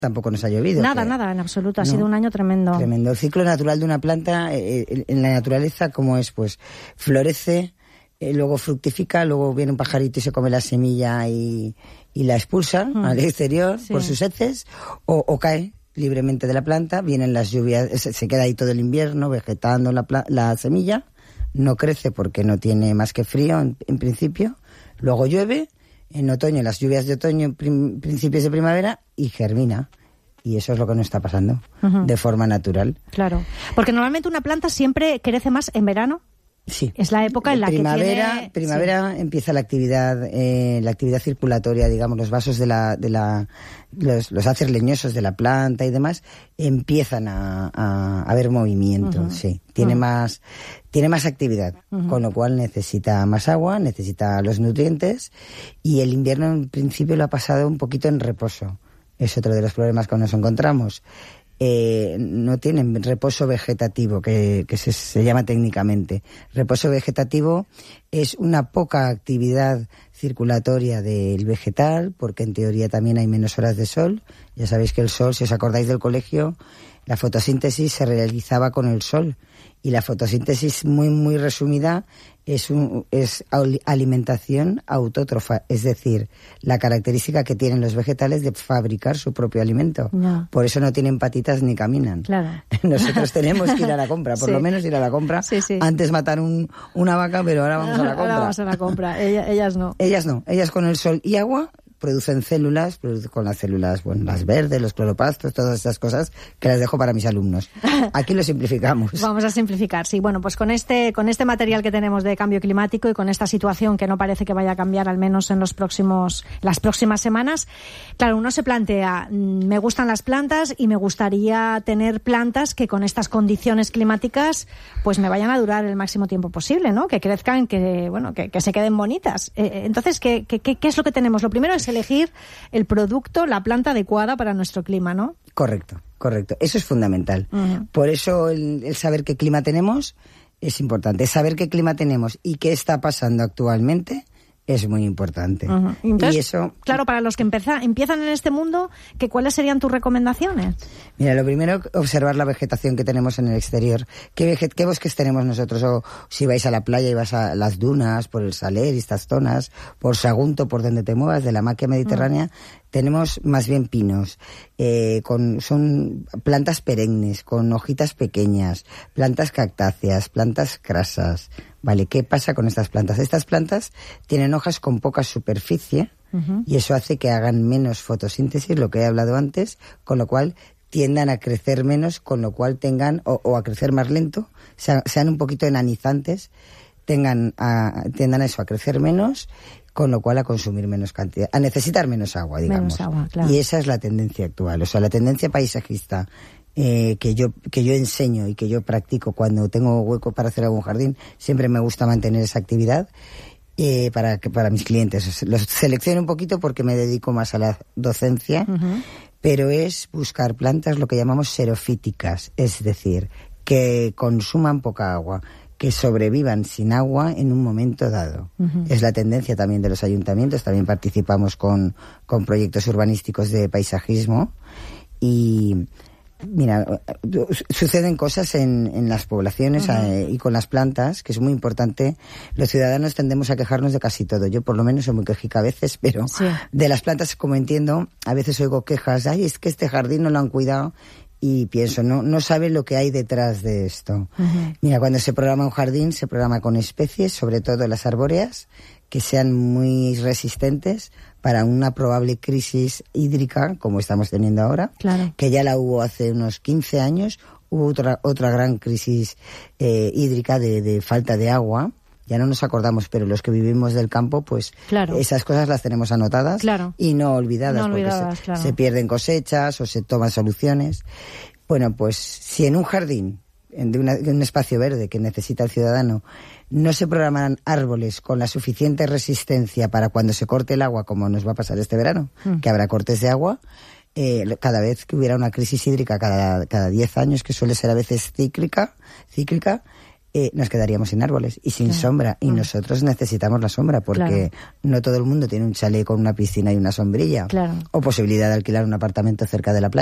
tampoco nos ha llovido. Nada, en absoluto. Ha sido un año tremendo. Tremendo. El ciclo natural de una planta, en la naturaleza, ¿cómo es? Pues florece, luego fructifica, luego viene un pajarito y se come la semilla y la expulsa al exterior por sus heces, o cae libremente de la planta, vienen las lluvias, se queda ahí todo el invierno vegetando la semilla, no crece porque no tiene más que frío en principio, luego llueve, en otoño, las lluvias de otoño, principios de primavera, y germina. Y eso es lo que nos está pasando, de forma natural. Claro, porque normalmente una planta siempre crece más en verano. Sí. Es la época en la primavera empieza la actividad circulatoria, digamos, los vasos los haces leñosos de la planta y demás empiezan a haber movimiento, sí. Tiene más actividad, con lo cual necesita más agua, necesita los nutrientes, y el invierno en principio lo ha pasado un poquito en reposo. Es otro de los problemas que nos encontramos. No tienen reposo vegetativo, que se llama técnicamente. Reposo vegetativo es una poca actividad circulatoria del vegetal, porque en teoría también hay menos horas de sol. Ya sabéis que el sol, si os acordáis del colegio, la fotosíntesis se realizaba con el sol. Y la fotosíntesis, muy, muy resumida, es alimentación autótrofa, es decir, la característica que tienen los vegetales de fabricar su propio alimento. No. Por eso no tienen patitas ni caminan. Claro. Nosotros tenemos que ir a la compra, por lo menos ir a la compra. Sí. Antes matar una vaca, pero ahora vamos a la compra. Ahora vamos a la compra, ellas no. Ellas con el sol y agua producen células, con las células, las verdes, los cloroplastos, todas estas cosas que las dejo para mis alumnos. Aquí lo simplificamos. Vamos a simplificar, sí. Bueno, pues con este material que tenemos de cambio climático y con esta situación que no parece que vaya a cambiar, al menos en las próximas semanas, claro, uno se plantea, me gustan las plantas y me gustaría tener plantas que con estas condiciones climáticas pues me vayan a durar el máximo tiempo posible, ¿no? Que crezcan, que se queden bonitas. Entonces, ¿qué es lo que tenemos? Lo primero es elegir el producto, la planta adecuada para nuestro clima, ¿no? Correcto. Eso es fundamental. Por eso el saber qué clima tenemos es importante. Saber qué clima tenemos y qué está pasando actualmente es muy importante. Entonces, y eso, claro, para los que empiezan en este mundo, ¿cuáles serían tus recomendaciones? Mira, lo primero, observar la vegetación que tenemos en el exterior. ¿Qué bosques tenemos nosotros? O si vais a la playa y vas a las dunas, por el Saler y estas zonas, por Sagunto, por donde te muevas, de la Maquia Mediterránea, tenemos más bien pinos. Son plantas perennes, con hojitas pequeñas, plantas cactáceas, plantas crasas. Vale, ¿qué pasa con estas plantas? Estas plantas tienen hojas con poca superficie y eso hace que hagan menos fotosíntesis, lo que he hablado antes, con lo cual tiendan a crecer menos, con lo cual tengan, o a crecer más lento, sean un poquito enanizantes, tiendan a eso, a crecer menos, con lo cual a consumir menos cantidad, a necesitar menos agua, digamos. Menos agua, claro. Y esa es la tendencia actual, o sea, la tendencia paisajista que yo enseño y que yo practico cuando tengo hueco para hacer algún jardín, siempre me gusta mantener esa actividad para mis clientes. Los selecciono un poquito porque me dedico más a la docencia, pero es buscar plantas lo que llamamos xerofíticas, es decir, que consuman poca agua, que sobrevivan sin agua en un momento dado. Es la tendencia también de los ayuntamientos, también participamos con proyectos urbanísticos de paisajismo y mira, suceden cosas en las poblaciones y con las plantas, que es muy importante. Los ciudadanos tendemos a quejarnos de casi todo. Yo por lo menos soy muy quejica a veces, pero de las plantas, como entiendo, a veces oigo quejas, es que este jardín no lo han cuidado. Y pienso, no sabe lo que hay detrás de esto. Mira, cuando se programa un jardín, se programa con especies, sobre todo las arbóreas, que sean muy resistentes para una probable crisis hídrica, como estamos teniendo ahora, que ya la hubo hace unos 15 años, hubo otra gran crisis hídrica de falta de agua. Ya no nos acordamos, pero los que vivimos del campo, pues esas cosas las tenemos anotadas y no olvidadas, porque se pierden cosechas o se toman soluciones. Bueno, pues si en un jardín, de un espacio verde que necesita el ciudadano, no se programan árboles con la suficiente resistencia para cuando se corte el agua, como nos va a pasar este verano, que habrá cortes de agua, cada vez que hubiera una crisis hídrica cada 10 años, que suele ser a veces cíclica, nos quedaríamos sin árboles y sin sombra. Y nosotros necesitamos la sombra porque no todo el mundo tiene un chalet con una piscina y una sombrilla. O posibilidad de alquilar un apartamento cerca de la playa.